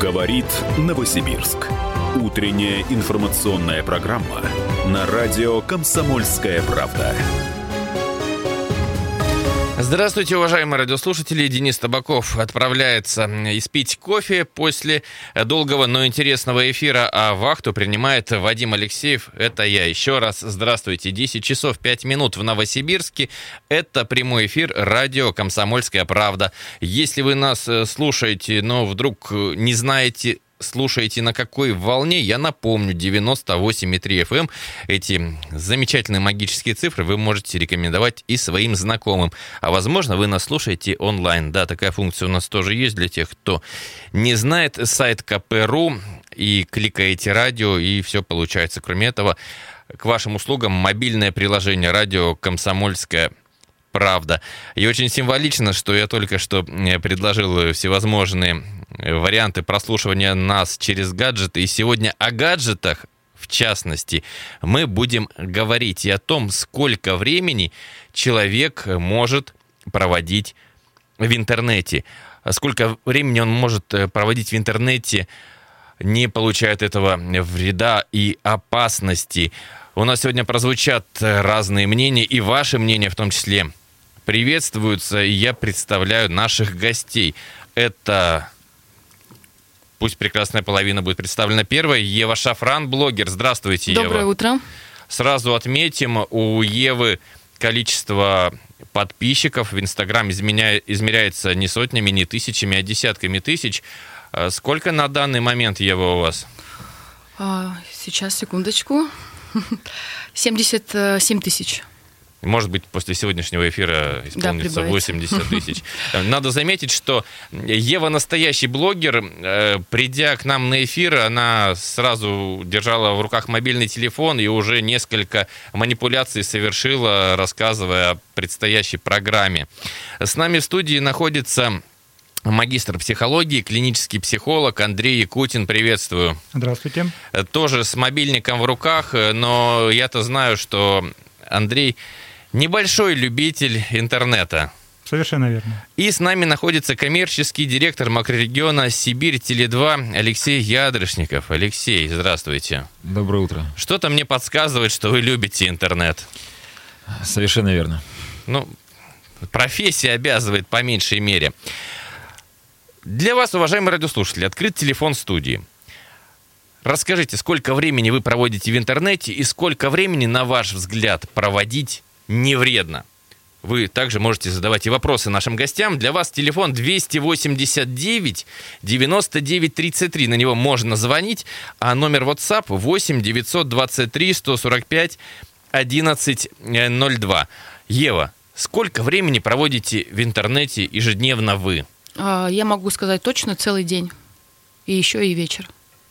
Говорит Новосибирск. Утренняя информационная программа на радио «Комсомольская правда». Здравствуйте, уважаемые радиослушатели. Денис Табаков отправляется испить кофе после долгого, но интересного эфира, а вахту принимает Вадим Алексеев. Это я. Еще раз здравствуйте. 10 часов 5 минут в Новосибирске. Это прямой эфир радио «Комсомольская правда». Если вы нас слушаете, но вдруг не знаете, слушаете на какой волне, я напомню, 98,3 FM. Эти замечательные магические цифры вы можете рекомендовать и своим знакомым. А возможно, вы нас слушаете онлайн. Да, такая функция у нас тоже есть для тех, кто не знает. Сайт КП.ру, и кликаете радио, и все получается. Кроме этого, к вашим услугам мобильное приложение радио «Комсомольская правда». И очень символично, что я только что предложил всевозможные варианты прослушивания нас через гаджеты. И сегодня о гаджетах, в частности, мы будем говорить и о том, сколько времени человек может проводить в интернете. Сколько времени он может проводить в интернете, не получая от этого вреда и опасности. У нас сегодня прозвучат разные мнения, и ваши мнения в том числе приветствуются, и я представляю наших гостей. Это... Пусть прекрасная половина будет представлена первой. Ева Шафран, блогер. Здравствуйте, Ева. Доброе утро. Сразу отметим, у Евы количество подписчиков в Инстаграм измеряется не сотнями, не тысячами, а десятками тысяч. Сколько на данный момент, Ева, у вас? Сейчас, секундочку. 77 тысяч. Может быть, после сегодняшнего эфира исполнится 80 тысяч. Надо заметить, что Ева настоящий блогер. Придя к нам на эфир, она сразу держала в руках мобильный телефон и уже несколько манипуляций совершила, рассказывая о предстоящей программе. С нами в студии находится магистр психологии, клинический психолог Андрей Якутин. Приветствую. Здравствуйте. Тоже с мобильником в руках, но я-то знаю, что Андрей небольшой любитель интернета. Совершенно верно. И с нами находится коммерческий директор макрорегиона Сибирь Теле2 Алексей Ядрышников. Алексей, здравствуйте. Доброе утро. Что-то мне подсказывает, что вы любите интернет. Совершенно верно. Ну, профессия обязывает по меньшей мере. Для вас, уважаемые радиослушатели, открыт телефон студии. Расскажите, сколько времени вы проводите в интернете и сколько времени, на ваш взгляд, проводить не вредно? Вы также можете задавать и вопросы нашим гостям. Для вас телефон 289 99 33. На него можно звонить. А номер WhatsApp 8 923 145 1102. Ева, сколько времени проводите в интернете ежедневно вы? Я могу сказать точно целый день. И еще и вечер.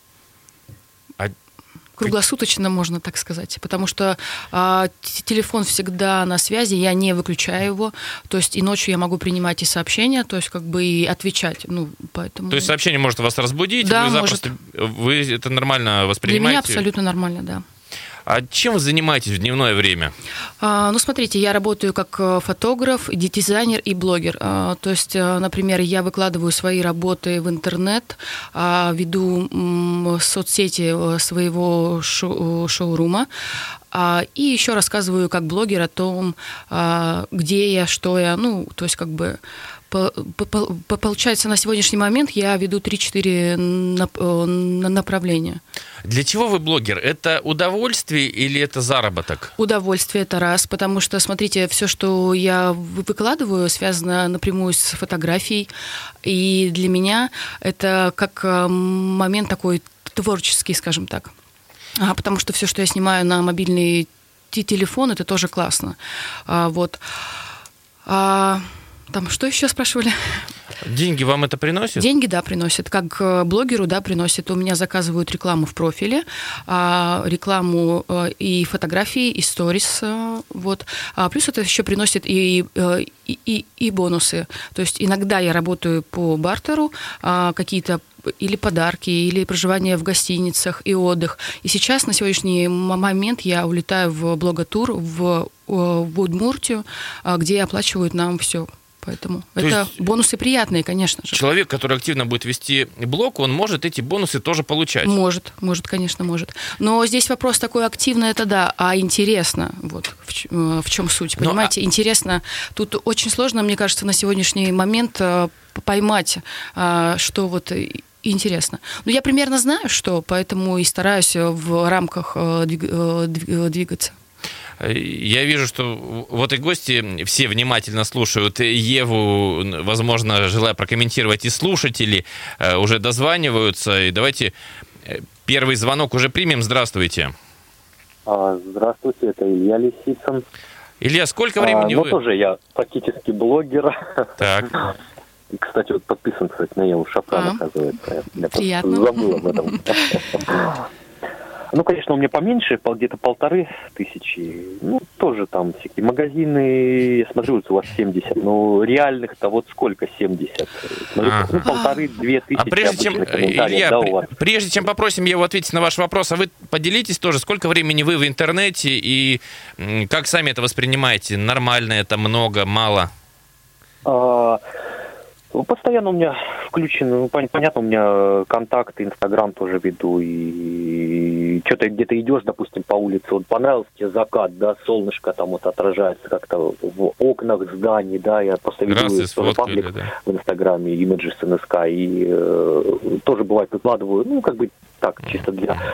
Круглосуточно, можно так сказать, потому что телефон всегда на связи, я не выключаю его, то есть и ночью я могу принимать и сообщения, то есть как бы и отвечать, поэтому... То есть сообщение может вас разбудить, да, вы запросто... Вы это нормально воспринимаете? Для меня абсолютно нормально, да. А чем вы занимаетесь в дневное время? Смотрите, я работаю как фотограф, дизайнер и блогер. То есть, например, я выкладываю свои работы в интернет, веду соцсети своего шоурума, и еще рассказываю как блогер о том, где я, что я, то есть как бы... Получается, на сегодняшний момент я веду 3-4 направления. Для чего вы блогер? Это удовольствие или это заработок? Удовольствие – это раз, потому что, смотрите, все, что я выкладываю, связано напрямую с фотографией, и для меня это как момент такой творческий, скажем так. Потому что все, что я снимаю на мобильный телефон, это тоже классно. Там что еще спрашивали? Деньги вам это приносит? Деньги, да, приносят. Как блогеру, да, приносят. У меня заказывают рекламу в профиле, рекламу и фотографии, и сторис. Плюс это еще приносит и бонусы. То есть иногда я работаю по бартеру, какие-то или подарки, или проживание в гостиницах и отдых. И сейчас, на сегодняшний момент, я улетаю в блоготур в Удмуртию, где оплачивают нам все. Поэтому это бонусы приятные, конечно же. Человек, который активно будет вести блог, он может эти бонусы тоже получать? Может, конечно, может. Но здесь вопрос такой: активно это да, а интересно, вот в чем суть, понимаете? Интересно, тут очень сложно, мне кажется, на сегодняшний момент поймать, что вот интересно. Но я примерно знаю, что, поэтому и стараюсь в рамках двигаться. Я вижу, что вот и гости все внимательно слушают Еву, возможно, желая прокомментировать, и слушатели уже дозваниваются. И давайте первый звонок уже примем. Здравствуйте. Здравствуйте, это Илья Лисицын. Илья, сколько времени вы? Тоже я практически блогер. Так. И, кстати, вот подписан, кстати, на Еву Шапран, оказывается. Я приятно. Забыл об этом. Ну, конечно, у меня поменьше, где-то 1500. Ну, тоже там всякие магазины, я смотрю, у вас 70, но реальных-то вот сколько, 70? Смотрю, 1500-2000. А прежде чем, Илья, прежде чем попросим Еву ответить на ваш вопрос, а вы поделитесь тоже, сколько времени вы в интернете и как сами это воспринимаете? Нормально это, много, мало? Постоянно у меня включено, понятно, у меня контакты, Инстаграм тоже веду, и что-то где-то идешь, допустим, по улице, вот понравился тебе закат, да, солнышко там вот отражается как-то в окнах зданий, да, я просто веду паблик в Инстаграме, Images NSK, и тоже бывает выкладываю, ну, как бы так, чисто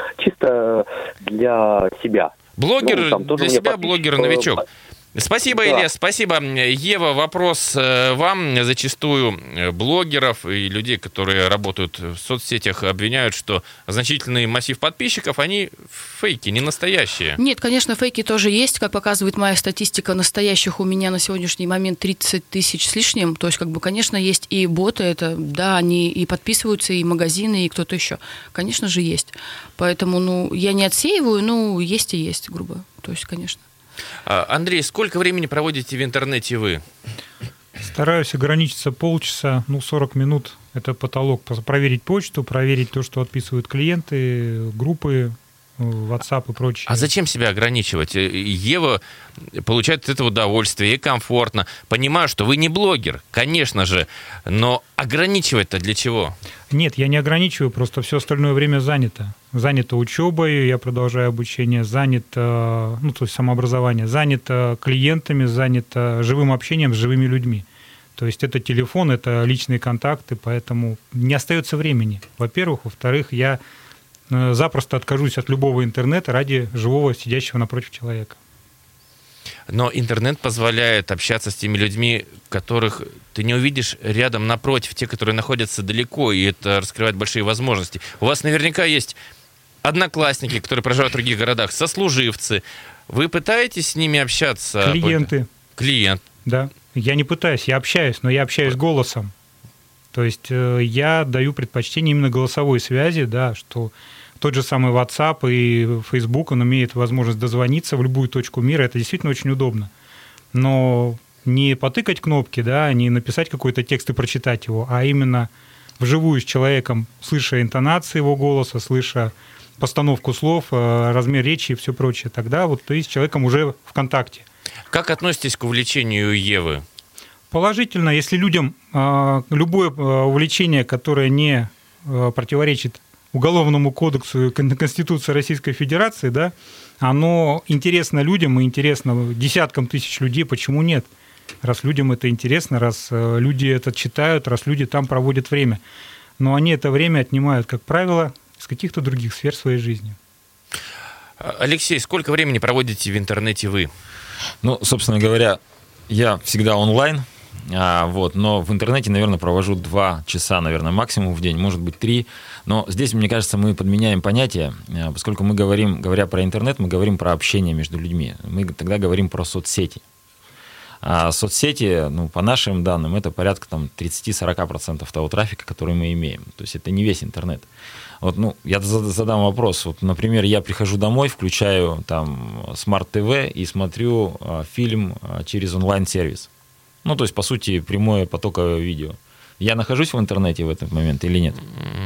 для себя. Блогер, ну, для себя блогер-новичок. Спасибо, да. Илья, спасибо. Ева, вопрос вам. Зачастую блогеров и людей, которые работают в соцсетях, обвиняют, что значительный массив подписчиков, они фейки, не настоящие. Нет, конечно, фейки тоже есть. Как показывает моя статистика, настоящих у меня на сегодняшний момент 30 тысяч с лишним. То есть, как бы, конечно, есть и боты, это, да, они и подписываются, и магазины, и кто-то еще. Конечно же, есть. Поэтому, ну, я не отсеиваю, ну, есть и есть, грубо. То есть, конечно. Андрей, сколько времени проводите в интернете вы? Стараюсь ограничиться полчаса, 40 минут. Это потолок. Проверить почту, проверить то, что отписывают клиенты, группы, WhatsApp и прочее. А зачем себя ограничивать? Ева получает от этого удовольствие, ей комфортно. Понимаю, что вы не блогер, конечно же, но ограничивать-то для чего? Нет, я не ограничиваю, просто все остальное время занято. Занято учебой, я продолжаю обучение, занято, то есть самообразование, занято клиентами, занято живым общением с живыми людьми. То есть это телефон, это личные контакты, поэтому не остается времени, во-первых. Во-вторых, я запросто откажусь от любого интернета ради живого, сидящего напротив человека. Но интернет позволяет общаться с теми людьми, которых ты не увидишь рядом напротив, те, которые находятся далеко, и это раскрывает большие возможности. У вас наверняка есть одноклассники, которые проживают в других городах, сослуживцы. Вы пытаетесь с ними общаться? Клиенты. Клиент. Да. Я не пытаюсь, я общаюсь, но я общаюсь голосом. То есть я даю предпочтение именно голосовой связи, да, что тот же самый WhatsApp и Facebook, он имеет возможность дозвониться в любую точку мира, это действительно очень удобно. Но не потыкать кнопки, да, не написать какой-то текст и прочитать его, а именно вживую с человеком, слыша интонации его голоса, слыша постановку слов, размер речи и все прочее, тогда вот ты с человеком уже в контакте. Как относитесь к увлечению Евы? Положительно, если людям любое увлечение, которое не противоречит Уголовному кодексу и Конституции Российской Федерации, да, оно интересно людям и интересно десяткам тысяч людей, почему нет? Раз людям это интересно, раз люди это читают, раз люди там проводят время. Но они это время отнимают, как правило, из каких-то других сфер своей жизни. Алексей, сколько времени проводите в интернете вы? Собственно говоря, я всегда онлайн, но в интернете, наверное, провожу 2 часа, наверное, максимум в день, может быть 3. Но здесь, мне кажется, мы подменяем понятия, поскольку мы говоря про интернет, мы говорим про общение между людьми. Мы тогда говорим про соцсети. А соцсети, по нашим данным, это порядка 30-40% того трафика, который мы имеем. То есть это не весь интернет. Я задам вопрос. Например, я прихожу домой, включаю Smart TV и смотрю фильм через онлайн-сервис. То есть, по сути, прямое потоковое видео. Я нахожусь в интернете в этот момент или нет?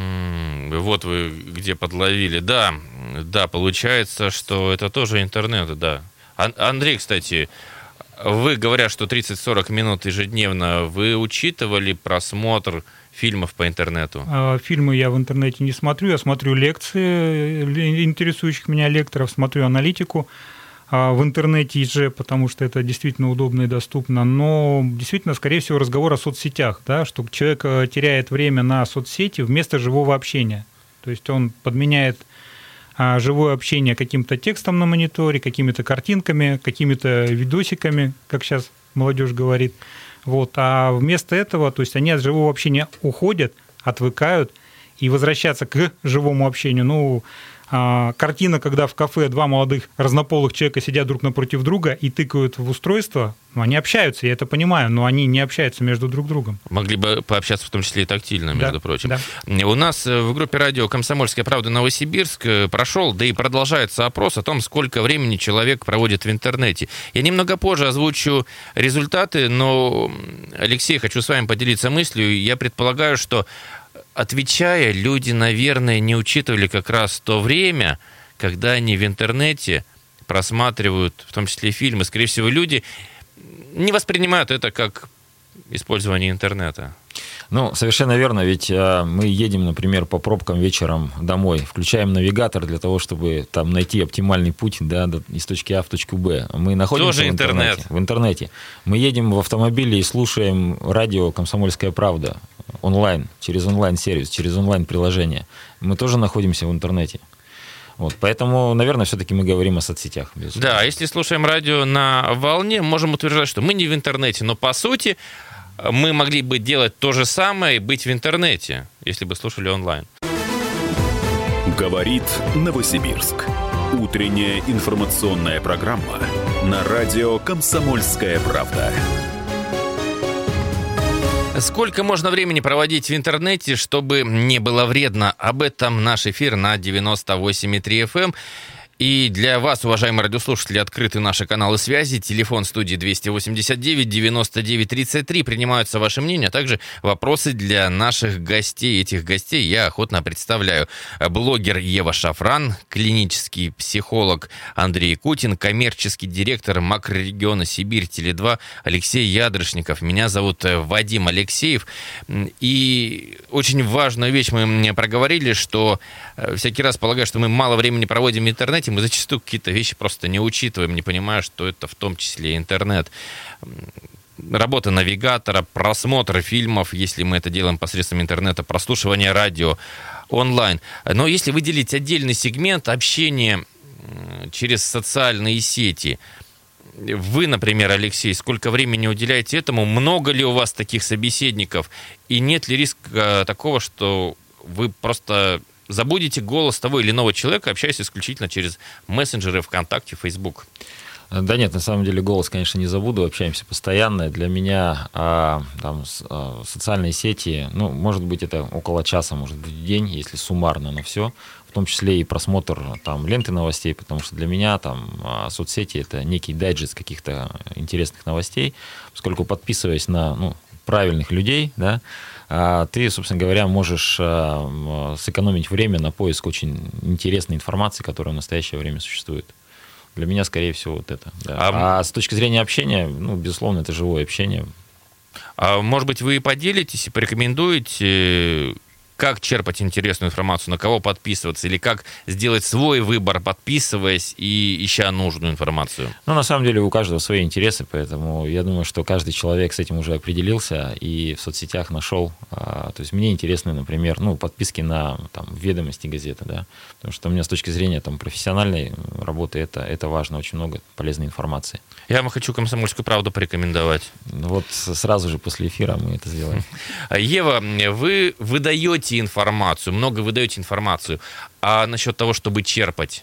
Вот вы где подловили. Да, получается, что это тоже интернет, да. Андрей, кстати, Вы, говоря, что 30-40 минут ежедневно, вы учитывали просмотр фильмов по интернету? Фильмы я в интернете не смотрю, я смотрю лекции интересующих меня лекторов, смотрю аналитику в интернете же, потому что это действительно удобно и доступно, но действительно, скорее всего, разговор о соцсетях, да, что человек теряет время на соцсети вместо живого общения. То есть он подменяет живое общение каким-то текстом на мониторе, какими-то картинками, какими-то видосиками, как сейчас молодежь говорит. Вот. А вместо этого, то есть они от живого общения уходят, отвыкают, и возвращаться к живому общению, картина, когда в кафе два молодых разнополых человека сидят друг напротив друга и тыкают в устройство, они общаются, я это понимаю, но они не общаются между друг другом. Могли бы пообщаться в том числе и тактильно, между прочим. Да. У нас в группе радио «Комсомольская правда» Новосибирск прошел, да и продолжается опрос о том, сколько времени человек проводит в интернете. Я немного позже озвучу результаты, но, Алексей, хочу с вами поделиться мыслью. Я предполагаю, что отвечая, люди, наверное, не учитывали как раз то время, когда они в интернете просматривают, в том числе фильмы. Скорее всего, люди не воспринимают это как использование интернета. Совершенно верно, ведь мы едем, например, по пробкам вечером домой, включаем навигатор для того, чтобы там найти оптимальный путь, да, из точки А в точку Б. Мы находимся в интернете. Мы едем в автомобиле и слушаем радио «Комсомольская правда» онлайн, через онлайн-сервис, через онлайн-приложение. Мы тоже находимся в интернете. Вот, поэтому, наверное, все-таки мы говорим о соцсетях. Безусловно. Да, если слушаем радио на волне, можем утверждать, что мы не в интернете, но по сути мы могли бы делать то же самое и быть в интернете, если бы слушали онлайн. Говорит Новосибирск. Утренняя информационная программа на радио «Комсомольская правда». Сколько можно времени проводить в интернете, чтобы не было вредно? Об этом наш эфир на 98,3 FM. И для вас, уважаемые радиослушатели, открыты наши каналы связи. Телефон студии 289-99-33. Принимаются ваши мнения, а также вопросы для наших гостей. Этих гостей я охотно представляю. Блогер Ева Шафран, клинический психолог Андрей Кутин, коммерческий директор макрорегиона Сибирь Теле2 Алексей Ядрышников. Меня зовут Вадим Алексеев. И очень важную вещь мы проговорили, что всякий раз полагаю, что мы мало времени проводим в интернете, мы зачастую какие-то вещи просто не учитываем, не понимая, что это в том числе интернет. Работа навигатора, просмотр фильмов, если мы это делаем посредством интернета, прослушивание радио онлайн. Но если выделить отдельный сегмент общения через социальные сети, вы, например, Алексей, сколько времени уделяете этому? Много ли у вас таких собеседников? И нет ли риска такого, что вы просто забудете голос того или иного человека, общаясь исключительно через мессенджеры ВКонтакте, Facebook? Да нет, на самом деле голос, конечно, не забуду, общаемся постоянно. Для меня социальные сети, может быть, это около часа, может быть, в день, если суммарно на все, в том числе и просмотр ленты новостей, потому что для меня соцсети — это некий дайджест каких-то интересных новостей, поскольку, подписываясь на правильных людей, да, ты, собственно говоря, можешь сэкономить время на поиск очень интересной информации, которая в настоящее время существует. Для меня, скорее всего, вот это. Да. А с точки зрения общения, безусловно, это живое общение. А может быть, вы поделитесь и порекомендуете, как черпать интересную информацию, на кого подписываться, или как сделать свой выбор, подписываясь и ища нужную информацию? На самом деле у каждого свои интересы, поэтому я думаю, что каждый человек с этим уже определился и в соцсетях нашел. То есть мне интересны, например, подписки на «Ведомости» газеты, да, потому что у меня с точки зрения профессиональной работы это важно, очень много полезной информации. Я вам хочу «Комсомольскую правду» порекомендовать. Вот сразу же после эфира мы это сделаем. Ева, вы выдаете информацию, много выдаете информацию, а насчет того, чтобы черпать?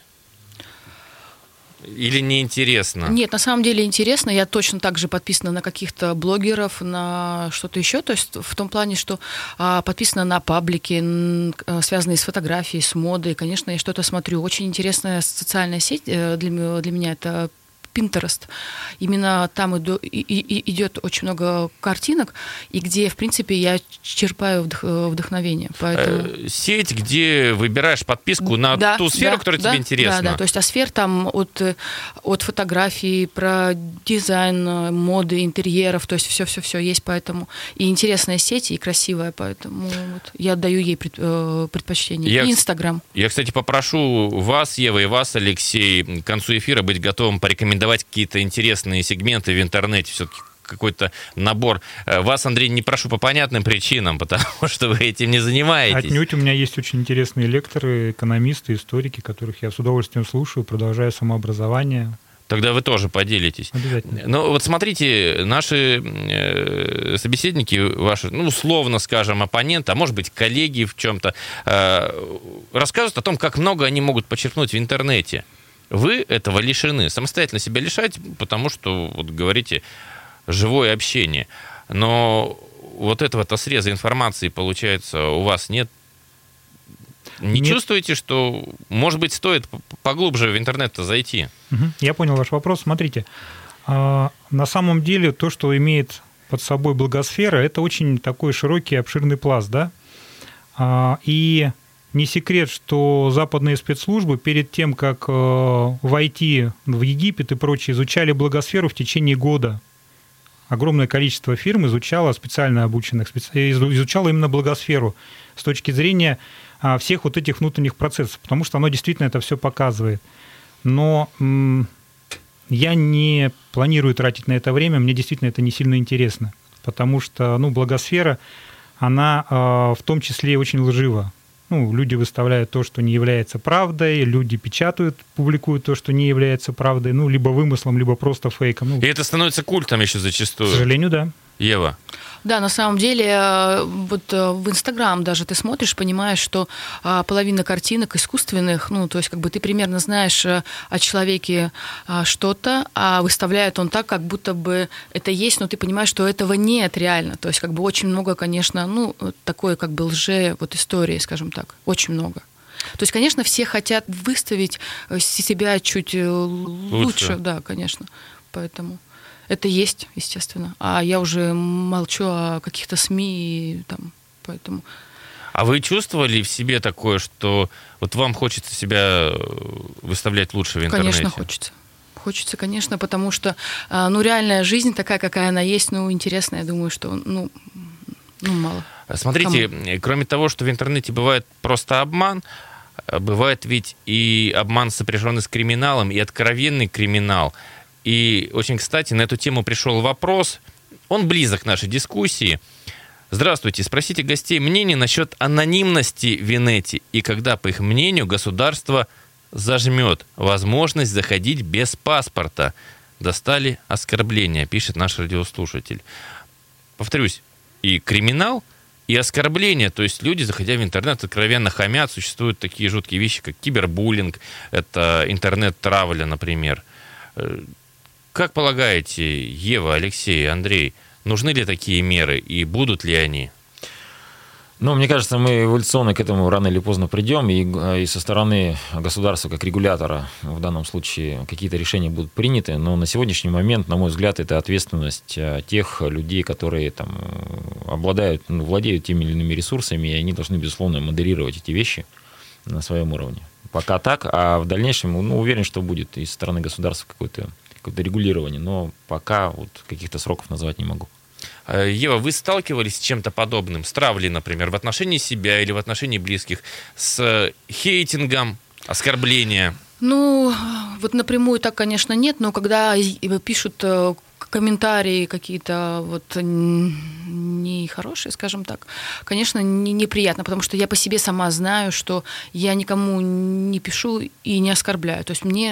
Или неинтересно? Нет, на самом деле интересно. Я точно так же подписана на каких-то блогеров, на что-то еще. То есть в том плане, что подписана на паблики, связанные с фотографией, с модой. Конечно, я что-то смотрю. Очень интересная социальная сеть для меня — это Pinterest. Именно там идет очень много картинок, и где, в принципе, я черпаю вдохновение. Поэтому... Сеть, где выбираешь подписку на ту сферу, которая тебе интересна. Да, то есть сфер там от фотографий, про дизайн, моды, интерьеров, то есть все есть, поэтому и интересная сеть, и красивая, поэтому вот я отдаю ей предпочтение. И Инстаграм. Я, кстати, попрошу вас, Ева, и вас, Алексей, к концу эфира быть готовым порекомендовать какие-то интересные сегменты в интернете, все-таки какой-то набор. Вас, Андрей, не прошу по понятным причинам, потому что вы этим не занимаетесь. Отнюдь, у меня есть очень интересные лекторы, экономисты, историки, которых я с удовольствием слушаю, продолжаю самообразование. Тогда вы тоже поделитесь. Обязательно. Ну, вот смотрите, наши собеседники, ваши, ну, условно скажем, оппоненты, а может быть, коллеги в чем-то, рассказывают о том, как много они могут почерпнуть в интернете. Вы этого лишены. Самостоятельно себя лишаете, потому что, вот говорите, живое общение. Но вот этого-то среза информации, получается, у вас нет? Не чувствуете, что, может быть, стоит поглубже в интернет-то зайти? Я понял ваш вопрос. Смотрите, на самом деле то, что имеет под собой блогосфера, это очень такой широкий, обширный пласт, да? И не секрет, что западные спецслужбы перед тем, как войти в Египет и прочее, изучали блогосферу в течение года. Огромное количество фирм изучало, специально обученных, изучало именно блогосферу с точки зрения всех вот этих внутренних процессов, потому что оно действительно это все показывает. Но я не планирую тратить на это время, мне действительно это не сильно интересно, потому что, блогосфера, она в том числе очень лжива. Люди выставляют то, что не является правдой, люди печатают, публикуют то, что не является правдой, либо вымыслом, либо просто фейком. И это становится культом еще зачастую. К сожалению, да. Ева. Да, на самом деле, вот в Инстаграм даже ты смотришь, понимаешь, что половина картинок искусственных, то есть как бы ты примерно знаешь о человеке что-то, а выставляет он так, как будто бы это есть, но ты понимаешь, что этого нет реально. То есть как бы очень много, конечно, такой как бы истории, скажем так, очень много. То есть, конечно, все хотят выставить себя чуть лучше, да, конечно, поэтому... Это есть, естественно. А я уже молчу о каких-то СМИ, поэтому... А вы чувствовали в себе такое, что вот вам хочется себя выставлять лучше в интернете? Конечно, хочется. Хочется, конечно, потому что, реальная жизнь такая, какая она есть, интересная, я думаю, что, мало. Смотрите, кроме того, что в интернете бывает просто обман, бывает ведь и обман, сопряженный с криминалом, и откровенный криминал. И очень кстати, на эту тему пришел вопрос, он близок к нашей дискуссии. Здравствуйте, спросите гостей мнение насчет анонимности в инете и когда, по их мнению, государство зажмет возможность заходить без паспорта. Достали оскорбления, пишет наш радиослушатель. Повторюсь, и криминал, и оскорбления, то есть люди, заходя в интернет, откровенно хамят, существуют такие жуткие вещи, как кибербуллинг, это интернет-травля, например. Как полагаете, Ева, Алексей, Андрей, нужны ли такие меры и будут ли они? Мне кажется, мы эволюционно к этому рано или поздно придем, и со стороны государства как регулятора в данном случае какие-то решения будут приняты, но на сегодняшний момент, на мой взгляд, это ответственность тех людей, которые обладают, владеют теми или иными ресурсами, и они должны, безусловно, модерировать эти вещи на своем уровне. Пока так, а в дальнейшем, уверен, что будет и со стороны государства какое-то регулирование, но пока каких-то сроков назвать не могу. Ева, вы сталкивались с чем-то подобным, с травлей, например, в отношении себя или в отношении близких, с хейтингом, оскорбления? Напрямую так, конечно, нет, но когда пишут комментарии какие-то нехорошие, скажем так, конечно, неприятно, потому что я по себе сама знаю, что я никому не пишу и не оскорбляю. То есть мне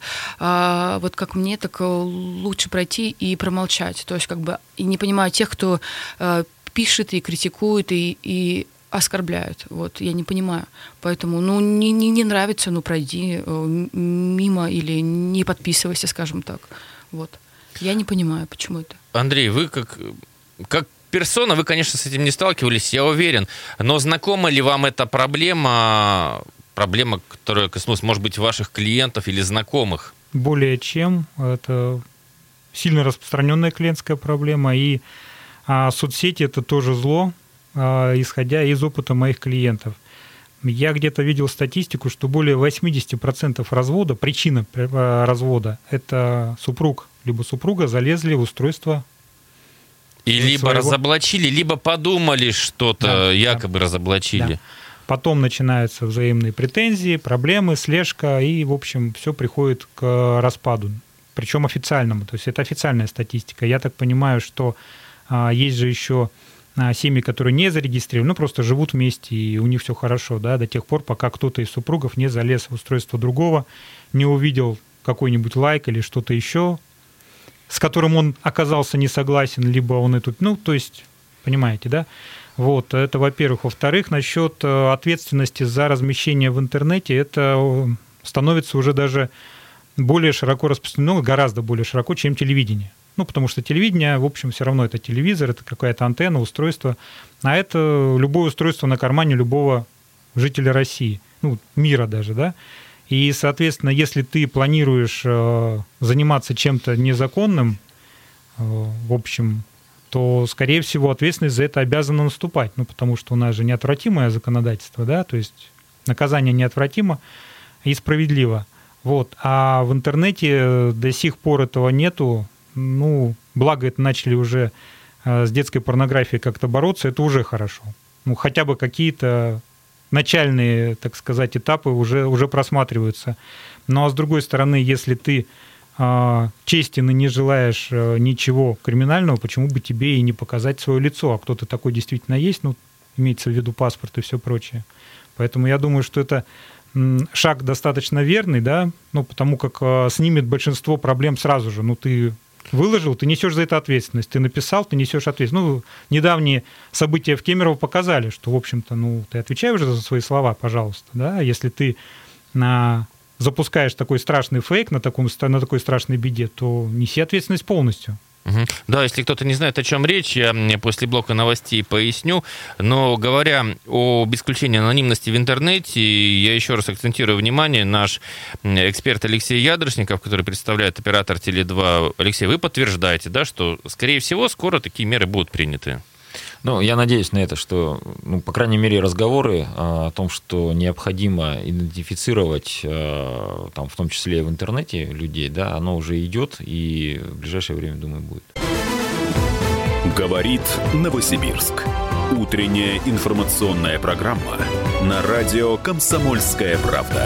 как мне, так лучше пройти и промолчать. То есть и не понимаю тех, кто пишет и критикует, и оскорбляют. Я не понимаю. Поэтому, не нравится, пройди мимо или не подписывайся, скажем так. Я не понимаю, почему это. Андрей, вы как персона, вы, конечно, с этим не сталкивались, я уверен. Но знакома ли вам эта проблема, которая коснулась, может быть, ваших клиентов или знакомых? более чем. Это сильно распространенная клиентская проблема, и соцсети – это тоже зло, исходя из опыта моих клиентов. Я где-то видел статистику, что более 80% развода, причина развода – это супруг либо супруга залезли в устройство. И либо разоблачили, либо подумали что-то, якобы разоблачили. Да. Потом начинаются взаимные претензии, проблемы, слежка, и, в общем, все приходит к распаду. Причем официальному. То есть это официальная статистика. Я так понимаю, что есть же еще семьи, которые не зарегистрированы, просто живут вместе, и у них все хорошо, да, до тех пор, пока кто-то из супругов не залез в устройство другого, не увидел какой-нибудь лайк или что-то еще, с которым он оказался не согласен, либо он эту... то есть, понимаете, да? Вот, это, во-первых. Во-вторых, насчет ответственности за размещение в интернете, это становится уже даже более широко распространено, гораздо более широко, чем телевидение. Потому что телевидение, в общем, все равно это телевизор, это какая-то антенна, устройство, а это любое устройство на кармане любого жителя России, мира даже, да. И, соответственно, если ты планируешь заниматься чем-то незаконным, в общем, то, скорее всего, ответственность за это обязана наступать, потому что у нас же неотвратимое законодательство, да, то есть наказание неотвратимо и справедливо. Вот. А в интернете до сих пор этого нету. Благо это начали уже с детской порнографией как-то бороться, это уже хорошо. Хотя бы какие-то начальные, так сказать, этапы уже просматриваются. Ну а с другой стороны, если ты честен и не желаешь ничего криминального, почему бы тебе и не показать свое лицо? А кто-то такой действительно есть, имеется в виду паспорт и все прочее. Поэтому я думаю, что это шаг достаточно верный, да, потому как снимет большинство проблем сразу же. Ты выложил, ты несешь за это ответственность. Ты написал, ты несешь ответственность. Недавние события в Кемерово показали, что, в общем-то, ты отвечаешь уже за свои слова, пожалуйста, да, если ты запускаешь такой страшный фейк на такой страшной беде, то неси ответственность полностью. Да, если кто-то не знает, о чем речь, я после блока новостей поясню. Но говоря об исключении анонимности в интернете, я еще раз акцентирую внимание, наш эксперт Алексей Ядрышников, который представляет оператор Теле2. Алексей, вы подтверждаете, да, что, скорее всего, скоро такие меры будут приняты? Я надеюсь на это, что, по крайней мере, разговоры о том, что необходимо идентифицировать, в том числе и в интернете людей, да, оно уже идет и в ближайшее время, думаю, будет. Говорит Новосибирск. Утренняя информационная программа на радио «Комсомольская правда».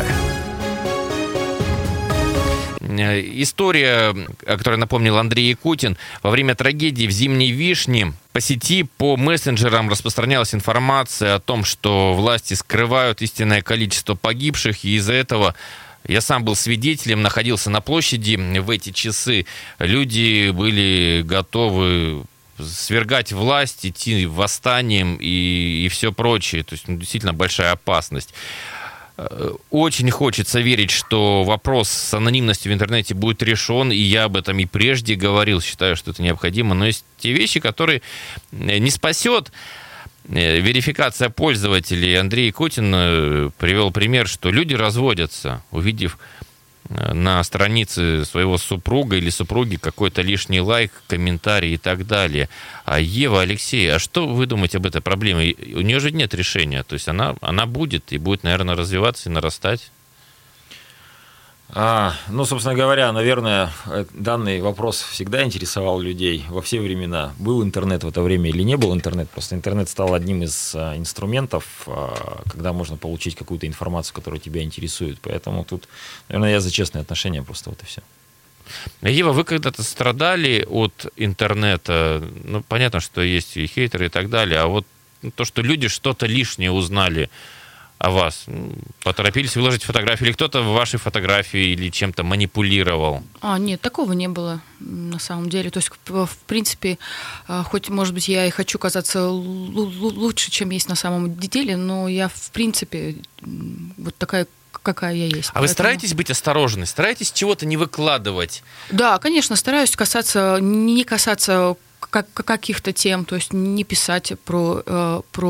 История, о которой напомнил Андрей Якутин. Во время трагедии в Зимней Вишне по сети, по мессенджерам распространялась информация о том, что власти скрывают истинное количество погибших, и из-за этого я сам был свидетелем, находился на площади в эти часы. Люди были готовы свергать власть, идти восстанием и все прочее. То есть действительно большая опасность. Очень хочется верить, что вопрос с анонимностью в интернете будет решен, и я об этом и прежде говорил, считаю, что это необходимо, но есть те вещи, которые не спасет верификация пользователей. Андрей Якутин привел пример, что люди разводятся, увидев на странице своего супруга или супруги какой-то лишний лайк, комментарий и так далее. А Ева, Алексей, а что вы думаете об этой проблеме? У нее же нет решения. То есть она будет и будет, наверное, развиваться и нарастать. Собственно говоря, наверное, данный вопрос всегда интересовал людей во все времена. Был интернет в это время или не был интернет? Просто интернет стал одним из инструментов, когда можно получить какую-то информацию, которая тебя интересует. Поэтому тут, наверное, я за честные отношения, просто вот и все. Ева, вы когда-то страдали от интернета? Понятно, что есть и хейтеры и так далее, а вот то, что люди что-то лишнее узнали о вас, поторопились выложить фотографию, или кто-то в вашей фотографии или чем-то манипулировал? Нет, такого не было на самом деле. То есть, в принципе, хоть, может быть, я и хочу казаться лучше, чем есть на самом деле, но я, в принципе, вот такая, какая я есть. А вы стараетесь быть осторожны? Стараетесь чего-то не выкладывать? Да, конечно, стараюсь не касаться каких-то тем, то есть не писать про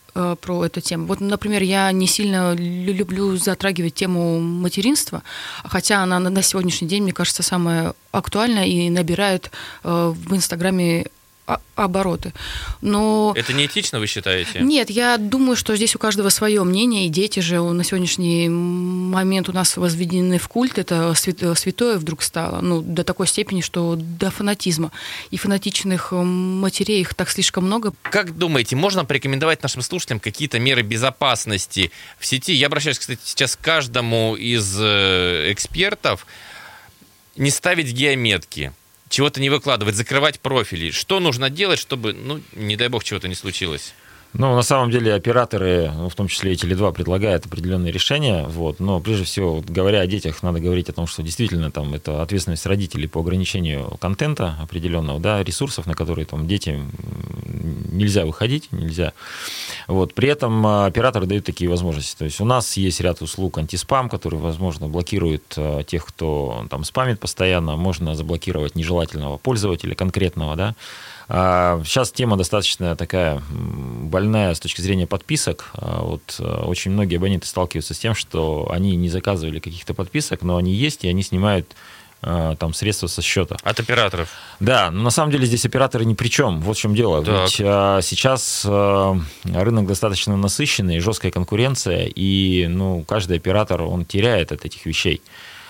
про эту тему. Вот, например, я не сильно люблю затрагивать тему материнства, хотя она на сегодняшний день, мне кажется, самая актуальная и набирает в Инстаграме обороты. Но... Это неэтично, вы считаете? Нет, я думаю, что здесь у каждого свое мнение, и дети же на сегодняшний момент у нас возведены в культ, это святое вдруг стало, до такой степени, что до фанатизма. И фанатичных матерей, их так слишком много. Как думаете, можно порекомендовать нашим слушателям какие-то меры безопасности в сети? Я обращаюсь, кстати, сейчас к каждому из экспертов. Не ставить геометки, чего-то не выкладывать, закрывать профили. Что нужно делать, чтобы, не дай бог, чего-то не случилось? На самом деле операторы, в том числе и Теле2, предлагают определенные решения. Но прежде всего, говоря о детях, надо говорить о том, что действительно там это ответственность родителей по ограничению контента определенного, ресурсов, на которые детям нельзя выходить, нельзя. При этом операторы дают такие возможности. То есть у нас есть ряд услуг антиспам, которые, возможно, блокируют тех, кто спамит постоянно. Можно заблокировать нежелательного пользователя конкретного, Сейчас тема достаточно такая больная с точки зрения подписок. Очень многие абоненты сталкиваются с тем, что они не заказывали каких-то подписок, но они есть, и они снимают средства со счета. От операторов. Да, но на самом деле здесь операторы ни при чем. Вот в чем дело. Так. Ведь сейчас рынок достаточно насыщенный, жесткая конкуренция, и каждый оператор, он теряет от этих вещей.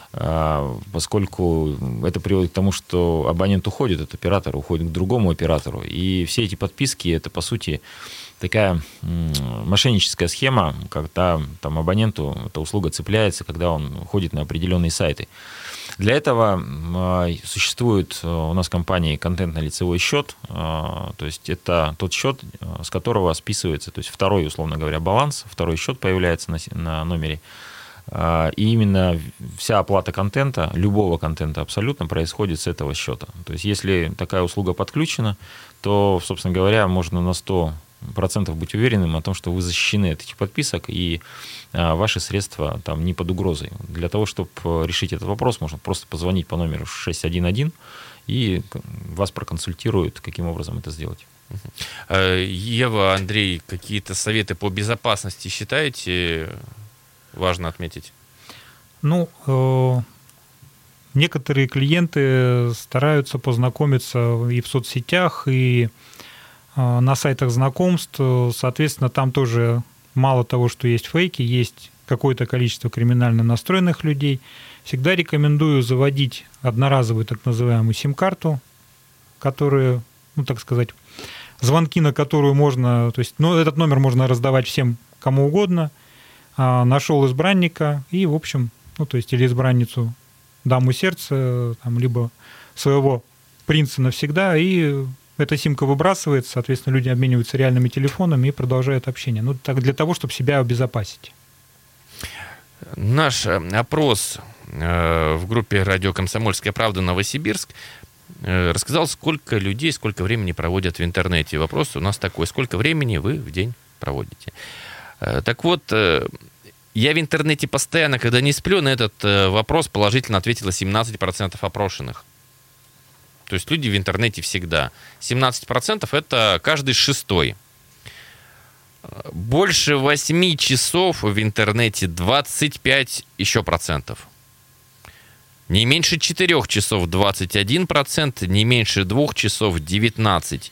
Поскольку это приводит к тому, что абонент уходит от оператора, уходит к другому оператору. И все эти подписки, это, по сути, такая мошенническая схема, когда абоненту эта услуга цепляется, когда он ходит на определенные сайты. Для этого существует у нас в компании контентно-лицевой счет, то есть это тот счет, с которого списывается, то есть второй, условно говоря, баланс, второй счет появляется на номере. И именно вся оплата контента, любого контента абсолютно, происходит с этого счета. То есть если такая услуга подключена, то, собственно говоря, можно на 100% быть уверенным о том, что вы защищены от этих подписок, и ваши средства не под угрозой. Для того, чтобы решить этот вопрос, можно просто позвонить по номеру 611, и вас проконсультируют, каким образом это сделать. Ева, Андрей, какие-то советы по безопасности считаете важно отметить? Некоторые клиенты стараются познакомиться и в соцсетях, и на сайтах знакомств. Соответственно, там тоже мало того, что есть фейки, есть какое-то количество криминально настроенных людей. Всегда рекомендую заводить одноразовую так называемую сим-карту, которую, звонки на которую можно, то есть, этот номер можно раздавать всем, кому угодно. Нашел избранника и, в общем, или избранницу, даму сердца, либо своего принца навсегда, и эта симка выбрасывается, соответственно, люди обмениваются реальными телефонами и продолжают общение. Так для того, чтобы себя обезопасить. Наш опрос в группе «Радио Комсомольская правда» Новосибирск рассказал, сколько людей, сколько времени проводят в интернете. Вопрос у нас такой: сколько времени вы в день проводите? Так вот, я в интернете постоянно, когда не сплю, на этот вопрос положительно ответило 17% опрошенных. То есть люди в интернете всегда. 17% это каждый шестой. Больше 8 часов в интернете 25 еще процентов. Не меньше 4 часов 21%, не меньше 2 часов 19%.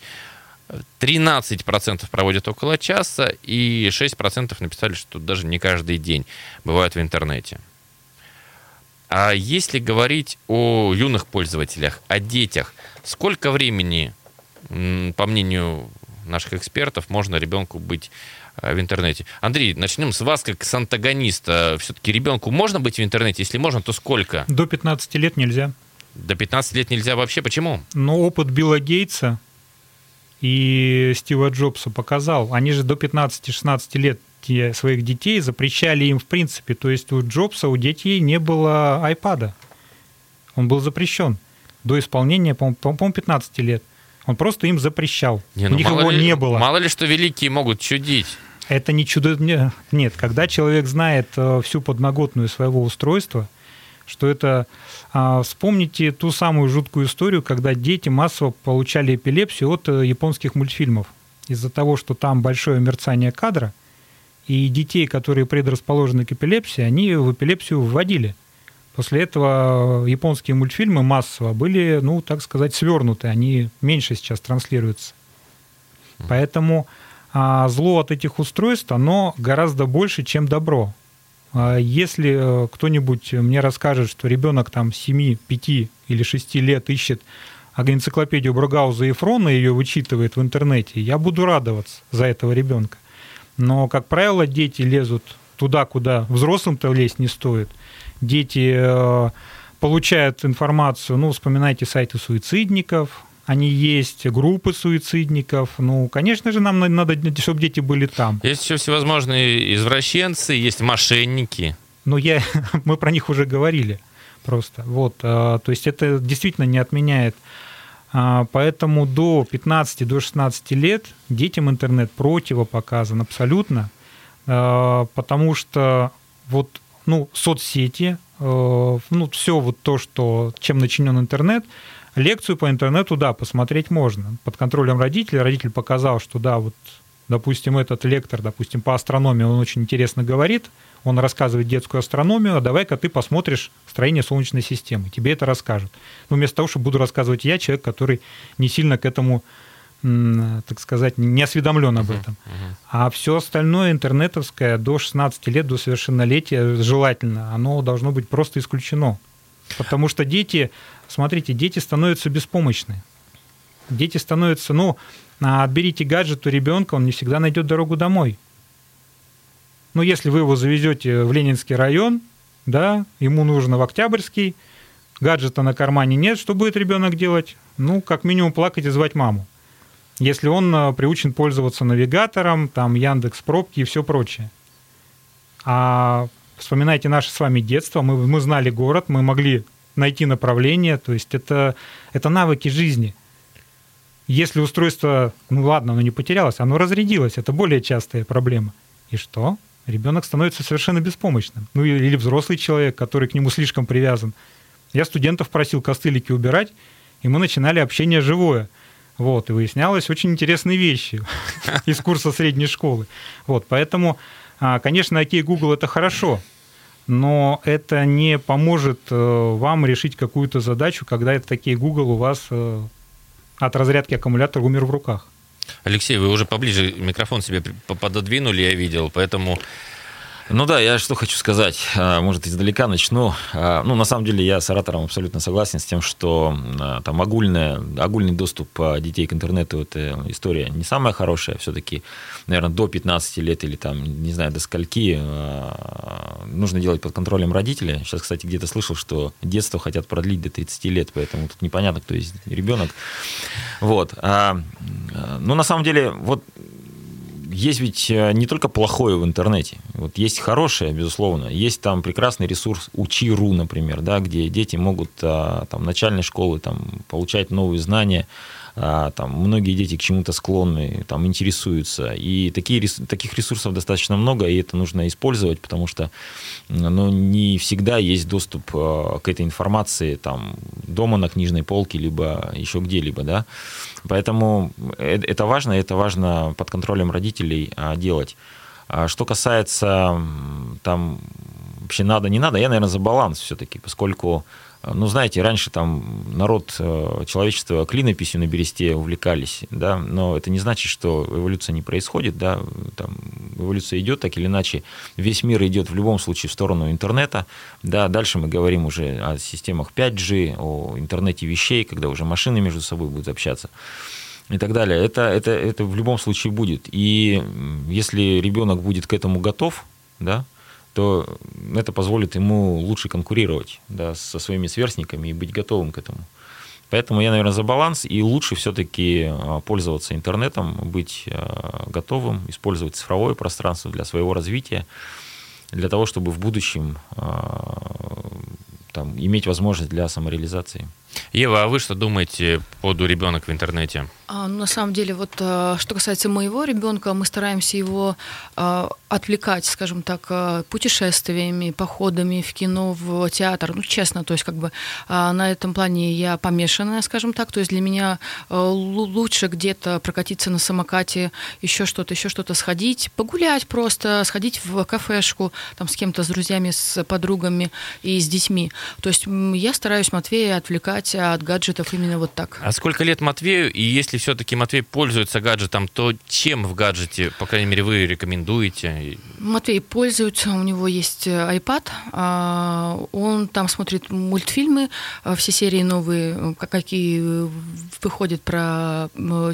13% проводят около часа, и 6% написали, что даже не каждый день бывают в интернете. А если говорить о юных пользователях, о детях, сколько времени, по мнению наших экспертов, можно ребенку быть в интернете? Андрей, начнем с вас, как с антагониста. Все-таки ребенку можно быть в интернете? Если можно, то сколько? До 15 лет нельзя. До 15 лет нельзя вообще? Почему? Опыт Билла Гейтса и Стива Джобса показал. Они же до 15-16 лет своих детей запрещали им в принципе. То есть у Джобса, у детей не было айпада. Он был запрещен до исполнения, по-моему, 15 лет. Он просто им запрещал. У них его не было. Мало ли, что великие могут чудить. Это не чудо. Нет, когда человек знает всю подноготную своего устройства, что это... Вспомните ту самую жуткую историю, когда дети массово получали эпилепсию от японских мультфильмов. из-за того, что там большое мерцание кадра, и детей, которые предрасположены к эпилепсии, они в эпилепсию вводили. После этого японские мультфильмы массово были, ну, так сказать, свернуты, они меньше сейчас транслируются. Поэтому зло от этих устройств, оно гораздо больше, чем добро. Если кто-нибудь мне расскажет, что ребенок там 7, 5 или 6 лет ищет энциклопедию Брогауза и Фрона, ее вычитывает в интернете, я буду радоваться за этого ребенка. Но, как правило, дети лезут туда, куда взрослым-то лезть не стоит. Дети получают информацию, ну, вспоминайте сайты суицидников, они есть, группы суицидников. Ну, конечно же, нам надо, чтобы дети были там. Есть еще всевозможные извращенцы, есть мошенники. Ну, мы про них уже говорили просто. Вот, то есть это действительно не отменяет. Поэтому до 15-16 лет детям интернет противопоказан абсолютно, потому что вот, ну, соцсети, ну, все вот то, чем начинен интернет, лекцию по интернету, да, посмотреть можно. Под контролем родителя. Родитель показал, что да, вот, допустим, этот лектор, допустим, по астрономии, он очень интересно говорит, он рассказывает детскую астрономию, а давай-ка ты посмотришь строение Солнечной системы, тебе это расскажут. Но вместо того, чтобы буду рассказывать я, человек, который не сильно к этому, так сказать, не осведомлен об этом. А все остальное интернетовское до 16 лет, до совершеннолетия желательно, оно должно быть просто исключено. Потому что дети, смотрите, дети становятся беспомощны. Дети становятся, ну, отберите гаджет у ребенка, он не всегда найдет дорогу домой. Ну, если вы его завезете в Ленинский район, да, ему нужно в Октябрьский, гаджета на кармане нет, что будет ребенок делать? Ну, как минимум плакать и звать маму. Если он приучен пользоваться навигатором, там, Яндекс.Пробки и все прочее. А вспоминайте наше с вами детство, мы знали город, мы могли найти направление, то есть это навыки жизни. Если устройство, ну ладно, оно не потерялось, оно разрядилось, это более частая проблема. И что? Ребенок становится совершенно беспомощным. Ну или взрослый человек, который к нему слишком привязан. Я студентов просил костылики убирать, и мы начинали общение живое. Вот, и выяснялось очень интересные вещи из курса средней школы. Вот, поэтому, конечно, окей, Google — это хорошо, но это не поможет вам решить какую-то задачу, когда это окей, Google у вас от разрядки аккумулятора умер в руках. Алексей, вы уже поближе микрофон себе пододвинули, я видел, поэтому... Ну да, я что хочу сказать, может, издалека начну. Ну, на самом деле, я с оратором абсолютно согласен с тем, что там огульный доступ детей к интернету – это история не самая хорошая. Все-таки, наверное, до 15 лет или там, не знаю, до скольки нужно делать под контролем родителей. Сейчас, кстати, где-то слышал, что детство хотят продлить до 30 лет, поэтому тут непонятно, кто есть ребенок. Вот. Ну, на самом деле, вот есть ведь не только плохое в интернете, вот есть хорошее, безусловно, есть там прекрасный ресурс Учи.ру, например, да, где дети могут там, начальной школы там, получать новые знания, там, многие дети к чему-то склонны, там, интересуются, и таких ресурсов достаточно много, и это нужно использовать, потому что не всегда есть доступ к этой информации там, дома на книжной полке, либо еще где-либо, да. Поэтому это важно под контролем родителей делать. Что касается там, вообще надо, не надо, я, наверное, за баланс все-таки, поскольку, ну, знаете, раньше там народ, человечество клинописью на бересте увлекались, да, но это не значит, что эволюция не происходит, да, там эволюция идет так или иначе, весь мир идет в любом случае в сторону интернета, да, дальше мы говорим уже о системах 5G, о интернете вещей, когда уже машины между собой будут общаться и так далее. Это в любом случае будет, и если ребенок будет к этому готов, да, то это позволит ему лучше конкурировать, да, со своими сверстниками и быть готовым к этому. Поэтому я, наверное, за баланс, и лучше все-таки пользоваться интернетом, быть готовым, использовать цифровое пространство для своего развития, для того, чтобы в будущем там, иметь возможность для самореализации. Ева, а вы что думаете по поводу ребенка в интернете? На самом деле, вот что касается моего ребенка, мы стараемся его отвлекать, скажем так, путешествиями, походами в кино, в театр. Ну, честно, то есть как бы на этом плане я помешанная, скажем так. То есть для меня лучше где-то прокатиться на самокате, еще что-то сходить, погулять просто, сходить в кафешку, там с кем-то, с друзьями, с подругами и с детьми. То есть я стараюсь Матвея отвлекать от гаджетов именно вот так. А сколько лет Матвею? И если все-таки Матвей пользуется гаджетом, то чем в гаджете, по крайней мере, вы рекомендуете? Матвей пользуется, у него есть iPad, он там смотрит мультфильмы, все серии новые, какие выходят про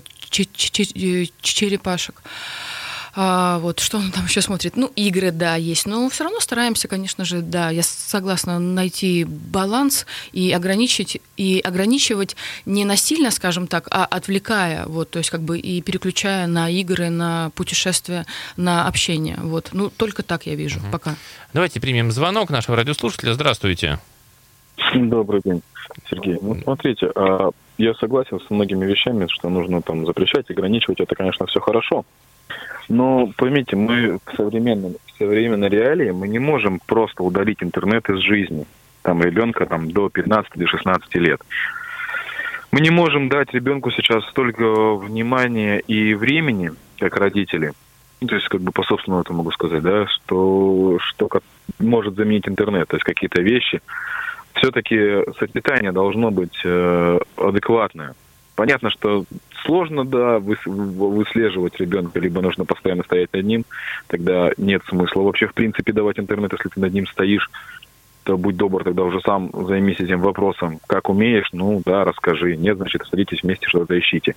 черепашек. Вот, что он там еще смотрит? Ну, игры, да, есть, но все равно стараемся, конечно же, да, я согласна, найти баланс и ограничивать не насильно, скажем так, а отвлекая, вот, то есть как бы и переключая на игры, на путешествия, на общение, вот, ну, только так я вижу пока. Давайте примем звонок нашего радиослушателя. Здравствуйте. Добрый день, Сергей. Ну, смотрите, я согласен с многими вещами, что нужно там запрещать, ограничивать, это, конечно, все хорошо. Но поймите, мы в современной реалии мы не можем просто удалить интернет из жизни там, ребенка там, до 15-16 лет. Мы не можем дать ребенку сейчас столько внимания и времени, как родители. То есть, как бы по собственному это могу сказать, да, что может заменить интернет, то есть какие-то вещи. Все-таки сочетание должно быть адекватное. Понятно, что сложно, да, выслеживать ребенка, либо нужно постоянно стоять над ним, тогда нет смысла вообще, в принципе, давать интернет, если ты над ним стоишь, то будь добр, тогда уже сам займись этим вопросом. Как умеешь, ну да, расскажи. Нет, значит, садитесь вместе, что-то ищите.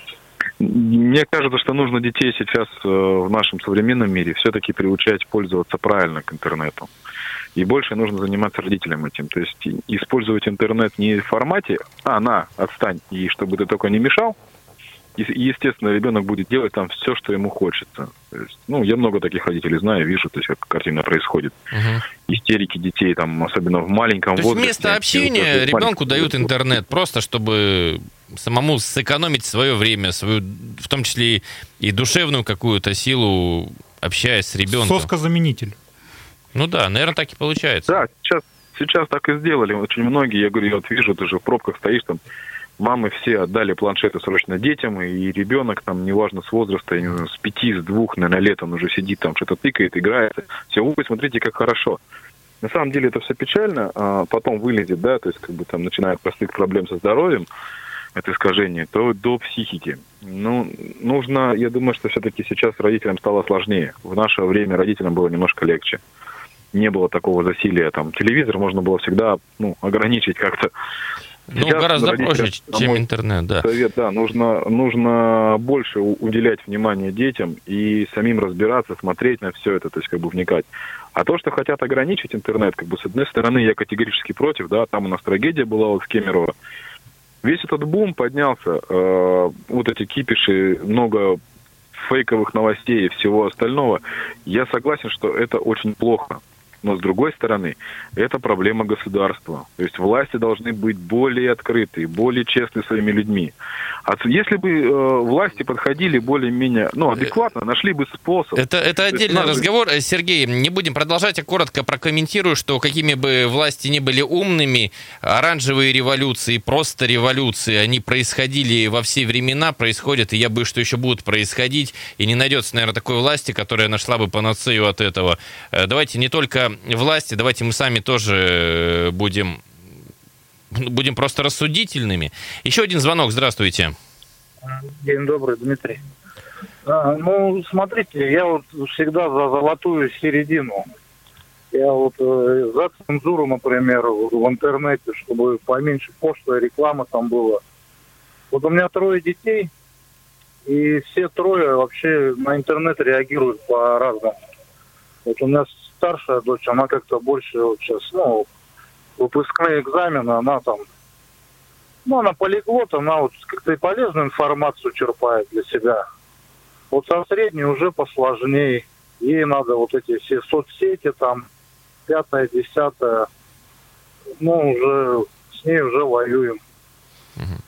Мне кажется, что нужно детей сейчас в нашем современном мире все-таки приучать пользоваться правильно к интернету. И больше нужно заниматься родителям этим. То есть использовать интернет не в формате отстань, и чтобы ты только не мешал. И, естественно, ребенок будет делать там все, что ему хочется. То есть, я много таких родителей знаю, вижу, то есть, как картина происходит. Истерики детей, там, особенно в маленьком возрасте. То есть вместо общения ребенку дают интернет, просто чтобы самому сэкономить свое время, свою, в том числе и душевную какую-то силу, общаясь с ребенком. Соскозаменитель. Ну да, наверное, так и получается. Да, сейчас так и сделали. Очень многие, я говорю, я вот вижу, ты же в пробках стоишь, там, мамы все отдали планшеты срочно детям, и ребенок, там, неважно, с возраста, с 5, с 2, наверное, лет он уже сидит, там, что-то тыкает, играет. Все, ой, смотрите, как хорошо. На самом деле это все печально, а потом вылезет, да, то есть, как бы, там, начиная от простых проблем со здоровьем, это искажение, то до психики. Нужно, я думаю, что все-таки сейчас родителям стало сложнее. В наше время родителям было немножко легче. Не было такого засилия, там, телевизор можно было всегда, ограничить как-то. Сейчас гораздо проще, чем интернет, да. Совет, да, нужно больше уделять внимание детям и самим разбираться, смотреть на все это, то есть, как бы, вникать. А то, что хотят ограничить интернет, как бы, с одной стороны, я категорически против, да, там у нас трагедия была вот в Кемерово. Весь этот бум поднялся, вот эти кипиши, много фейковых новостей и всего остального. Я согласен, что это очень плохо. Но, с другой стороны, это проблема государства. То есть власти должны быть более открыты, более честны своими людьми. А если бы власти подходили более-менее, адекватно, нашли бы способ. Это отдельный разговор. Сергей, не будем продолжать, я коротко прокомментирую, что какими бы власти ни были умными, оранжевые революции, просто революции, они происходили во все времена, происходят, и я боюсь, что еще будут происходить, и не найдется, наверное, такой власти, которая нашла бы панацею от этого. Давайте не только власти, давайте мы сами тоже будем просто рассудительными. Еще один звонок, здравствуйте. День добрый, Дмитрий. Смотрите, я вот всегда за золотую середину. Я вот за цензуру, например, в интернете, чтобы поменьше пошлой рекламы там было. Вот у меня 3 детей, и все 3 вообще на интернет реагируют по-разному. Вот у меня старшая дочь, она как-то больше вот сейчас, выпускные экзамены, она там, она полиглот, она вот как-то и полезную информацию черпает для себя. Вот со средней уже посложнее. Ей надо вот эти все соцсети, там, 5-е, 10-е, уже с ней уже воюем.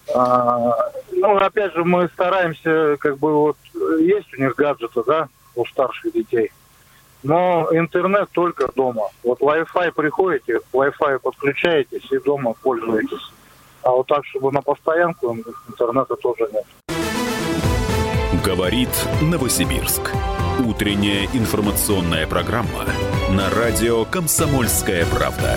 Ну, опять же, мы стараемся, как бы, вот, есть у них гаджеты, да, у старших детей, но интернет только дома. Вот Wi-Fi приходите, к Wi-Fi подключаетесь и дома пользуетесь. А вот так, чтобы на постоянку, интернета тоже нет. Говорит Новосибирск. Утренняя информационная программа на радио «Комсомольская правда».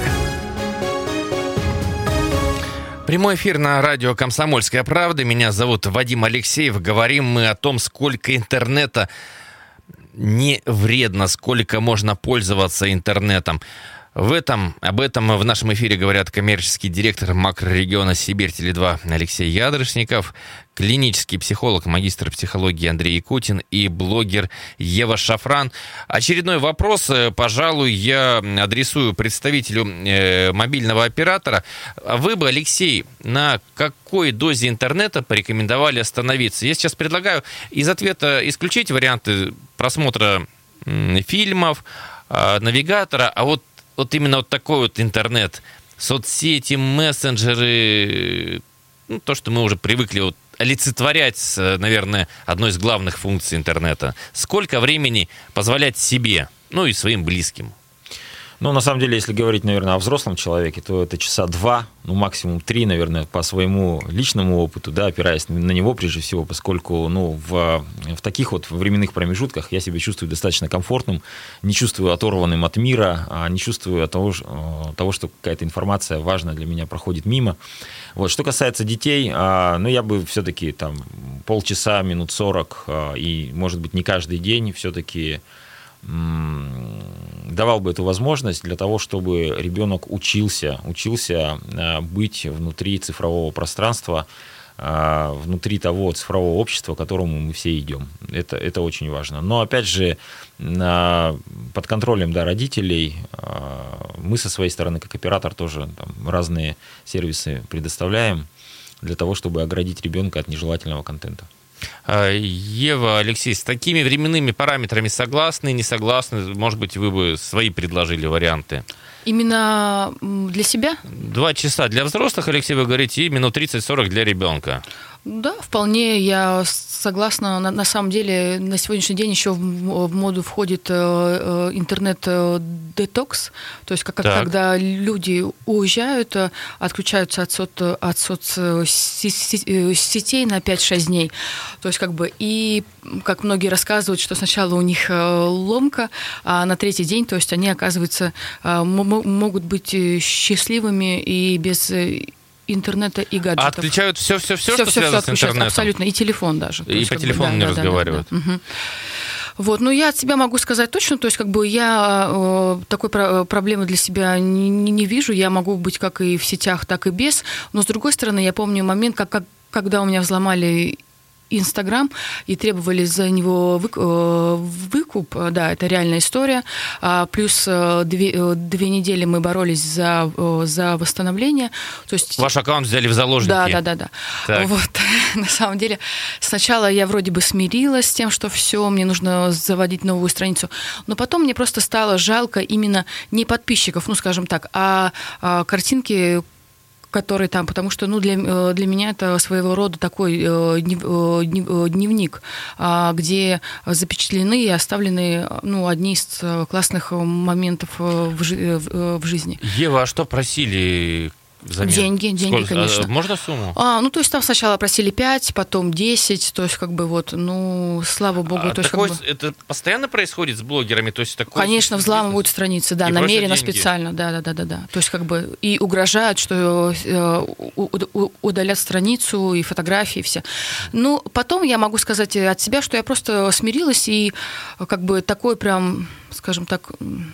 Прямой эфир на радио «Комсомольская правда». Меня зовут Вадим Алексеев. Говорим мы о том, сколько интернета не вредно, сколько можно пользоваться интернетом. Об этом в нашем эфире говорят коммерческий директор макрорегиона Сибирь-Теле2 Алексей Ядрышников, клинический психолог, магистр психологии Андрей Якутин и блогер Ева Шафран. Очередной вопрос, пожалуй, я адресую представителю мобильного оператора. Вы бы, Алексей, на какой дозе интернета порекомендовали остановиться? Я сейчас предлагаю из ответа исключить варианты просмотра фильмов, навигатора, а вот именно вот такой вот интернет, соцсети, мессенджеры, ну, то, что мы уже привыкли вот олицетворять, наверное, одной из главных функций интернета. Сколько времени позволять себе, ну и своим близким? Ну, на самом деле, если говорить, наверное, о взрослом человеке, то это часа 2, ну, максимум 3, наверное, по своему личному опыту, да, опираясь на него прежде всего, поскольку, ну, в таких вот временных промежутках я себя чувствую достаточно комфортным, не чувствую оторванным от мира, не чувствую того, что какая-то информация важная для меня проходит мимо. Вот. Что касается детей, ну, я бы все-таки там полчаса, минут 40, и, может быть, не каждый день все-таки давал бы эту возможность для того, чтобы ребенок учился быть внутри цифрового пространства, внутри того цифрового общества, к которому мы все идем. Это очень важно. Но, опять же, под контролем, да, родителей мы со своей стороны, как оператор, тоже там разные сервисы предоставляем для того, чтобы оградить ребенка от нежелательного контента. Ева, Алексей, с такими временными параметрами согласны, не согласны? Может быть, вы бы свои предложили варианты? Именно для себя? 2 часа для взрослых, Алексей, вы говорите, и минут 30-40 для ребенка. Да, вполне я согласна. На самом деле на сегодняшний день еще в моду входит интернет-детокс, то есть когда люди уезжают, отключаются от соцсетей на 5-6 дней. То есть и как многие рассказывают, что сначала у них ломка, а на 3-й день, то есть они, оказывается, могут быть счастливыми и без интернета и гаджетов. Отключают все, что связано с интернетом? Абсолютно, и телефон даже. И по телефону не разговаривают. Да. Угу. Вот, но я от себя могу сказать точно, то есть я такой проблемы для себя не вижу, я могу быть как и в сетях, так и без, но с другой стороны, я помню момент, когда у меня взломали Инстаграм и требовали за него выкуп, да, это реальная история, плюс 2 недели мы боролись за восстановление. То есть... Ваш аккаунт взяли в заложники? Да. Вот. На самом деле, сначала я вроде бы смирилась с тем, что все, мне нужно заводить новую страницу, но потом мне просто стало жалко именно не подписчиков, ну, скажем так, а картинки, которые там, потому что для меня это своего рода такой дневник, где запечатлены и оставлены одни из классных моментов в жизни. Ева, а что просили взамен? Деньги, конечно. Можно сумму? То есть там сначала просили 5, потом 10, то есть слава богу. Это постоянно происходит с блогерами? То есть конечно, взламывают страницы, да, намеренно, специально, да. То есть и угрожают, что удалят страницу и фотографии, и все. Потом я могу сказать от себя, что я просто смирилась и такой прям, скажем так...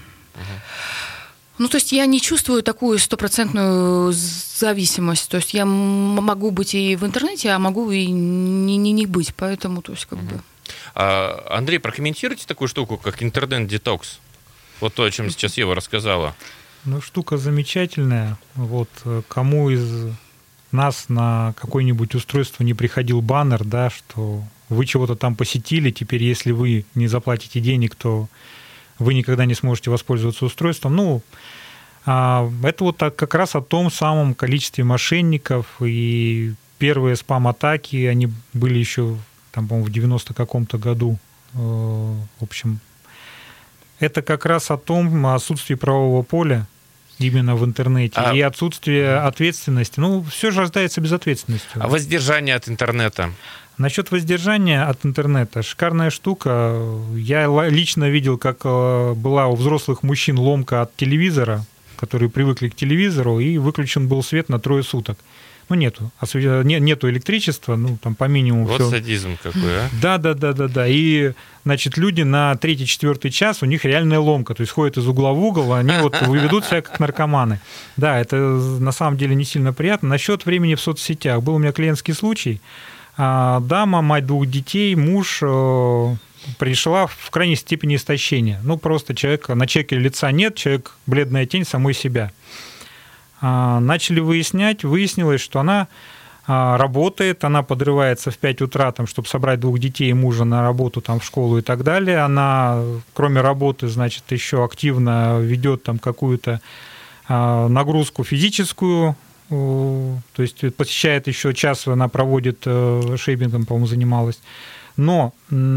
то есть я не чувствую такую 100% зависимость. То есть я могу быть и в интернете, а могу и не быть. Поэтому, то есть Андрей, прокомментируйте такую штуку, как интернет-детокс. Вот то, о чем сейчас Ева рассказала. Штука замечательная. Вот кому из нас на какое-нибудь устройство не приходил баннер, да, что вы чего-то там посетили, теперь если вы не заплатите денег, то вы никогда не сможете воспользоваться устройством. Это вот как раз о том самом количестве мошенников и первые спам-атаки, они были еще, там, по-моему, в 90 каком-то году. В общем, это как раз о отсутствии правового поля именно в интернете и отсутствие ответственности. Ну, все же рождается безответственностью. А воздержание от интернета? Насчет воздержания от интернета. Шикарная штука. Я лично видел, как была у взрослых мужчин ломка от телевизора, которые привыкли к телевизору, и выключен был свет на 3 суток. Ну, нету электричества, ну, там по минимуму. Вот всё. садизм какой, а? Да. И, значит, люди на 3-4 час, у них реальная ломка, то есть ходят из угла в угол, они вот ведут себя как наркоманы. Да, это на самом деле не сильно приятно. Насчет времени в соцсетях. Был у меня клиентский случай. Дама, мать 2 детей, муж пришла в крайней степени истощения. Ну, просто на человеке лица нет, человек бледная тень самой себя. Начали выяснять, выяснилось, что она работает, она подрывается в 5 утра, там, чтобы собрать 2 детей и мужа на работу, там, в школу и так далее. Она, кроме работы, значит, еще активно ведет там какую-то нагрузку физическую, то есть посещает еще час, она проводит, шейпингом, по-моему, занималась. Но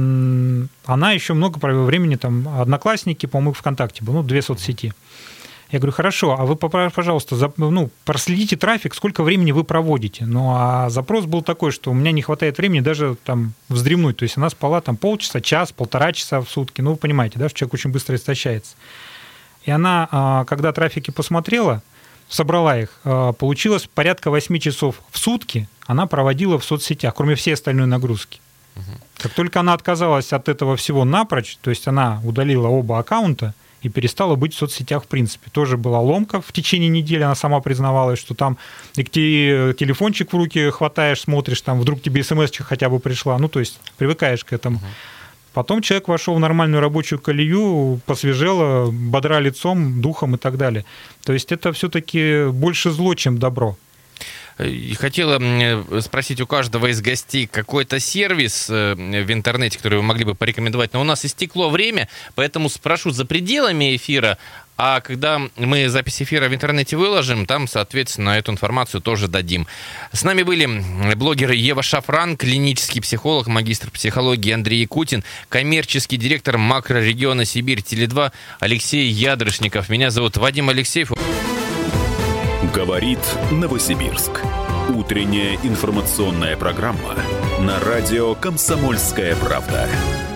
она еще много провела времени, там, Одноклассники, по-моему, ВКонтакте был, 2 соцсети. Я говорю, хорошо, а вы, пожалуйста, проследите трафик, сколько времени вы проводите. Ну, а запрос был такой, что у меня не хватает времени даже там вздремнуть. То есть она спала там полчаса, час, 1,5 часа в сутки. Ну, вы понимаете, да, что человек очень быстро истощается. И она, когда трафики посмотрела, собрала их, получилось порядка 8 часов в сутки она проводила в соцсетях, кроме всей остальной нагрузки. Как только она отказалась от этого всего напрочь, то есть она удалила оба аккаунта, и перестала быть в соцсетях в принципе. Тоже была ломка в течение недели, она сама признавалась, что там и телефончик в руки хватаешь, смотришь, там вдруг тебе смс-чка хотя бы пришла, ну, то есть привыкаешь к этому. Потом человек вошел в нормальную рабочую колею, посвежело, бодра лицом, духом и так далее. То есть это все-таки больше зло, чем добро. И хотела спросить у каждого из гостей какой-то сервис в интернете, который вы могли бы порекомендовать. Но у нас истекло время, поэтому спрошу за пределами эфира. А когда мы запись эфира в интернете выложим, там, соответственно, эту информацию тоже дадим. С нами были блогеры Ева Шафран, клинический психолог, магистр психологии Андрей Якутин, коммерческий директор макрорегиона Сибирь Теле2 Алексей Ядрышников. Меня зовут Вадим Алексеев. Говорит Новосибирск. Утренняя информационная программа на радио «Комсомольская правда».